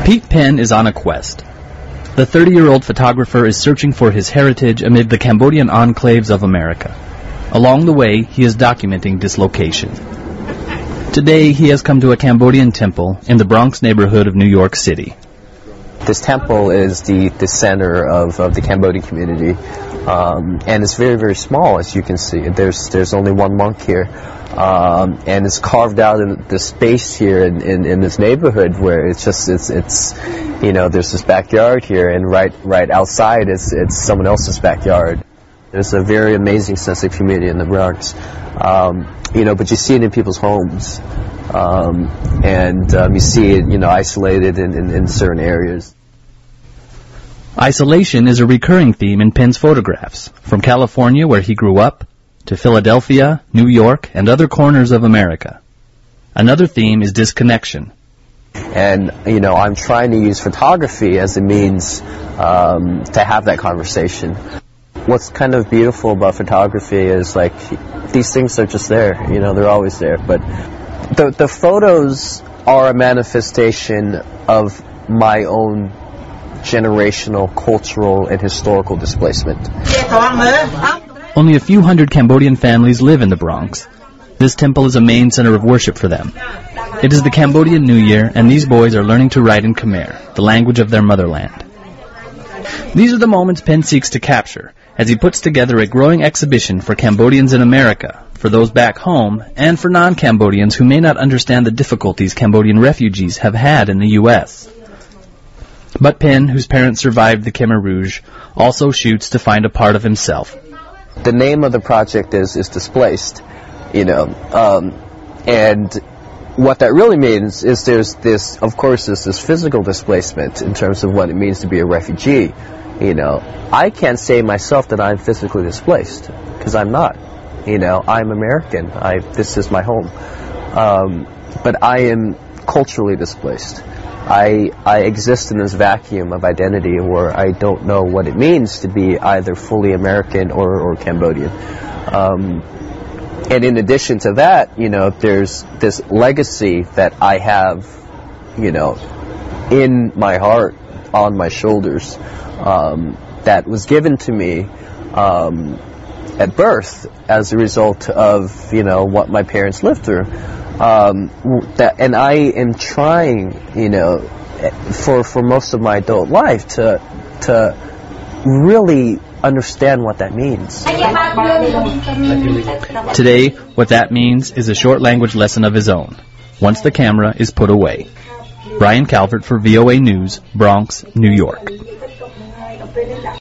Pete Penn is on a quest. The 30-year-old photographer is searching for his heritage amid the Cambodian enclaves of America. Along the way, he is documenting dislocation. Today, he has come to a Cambodian temple in the Bronx neighborhood of New York City. This temple is the center of the Cambodian community, and it's very, very small, as you can see. There's only one monk here, and it's carved out in the space here in this neighborhood where it's you know, there's this backyard here, and right outside it's someone else's backyard. There's a very amazing sense of community in the Bronx, you know, but you see it in people's homes, and you see it, you know, isolated in certain areas. Isolation is a recurring theme in Penn's photographs, from California, where he grew up, to Philadelphia, New York, and other corners of America. Another theme is disconnection. And, you know, I'm trying to use photography as a means to have that conversation. What's kind of beautiful about photography is, like, these things are just there, you know, they're always there. But the photos are a manifestation of my own generational, cultural, and historical displacement. Only a few hundred Cambodian families live in the Bronx. This temple is a main center of worship for them. It is the Cambodian New Year, and these boys are learning to write in Khmer, the language of their motherland. These are the moments Penn seeks to capture as he puts together a growing exhibition for Cambodians in America, for those back home, and for non-Cambodians who may not understand the difficulties Cambodian refugees have had in the U.S. But Penn, whose parents survived the Khmer Rouge, also shoots to find a part of himself. The name of the project is Displaced, you know, and what that really means is there's this physical displacement in terms of what it means to be a refugee. You know, I can't say myself that I'm physically displaced, because I'm not. You know, I'm American. This is my home. But I am culturally displaced. I exist in this vacuum of identity where I don't know what it means to be either fully American or Cambodian. And in addition to that, you know, there's this legacy that I have, you know, in my heart, on my shoulders, that was given to me at birth as a result of, you know, what my parents lived through. And I am trying, you know, for most of my adult life to really understand what that means. Today, what that means is a short language lesson of his own, once the camera is put away. Brian Calvert for VOA News, Bronx, New York.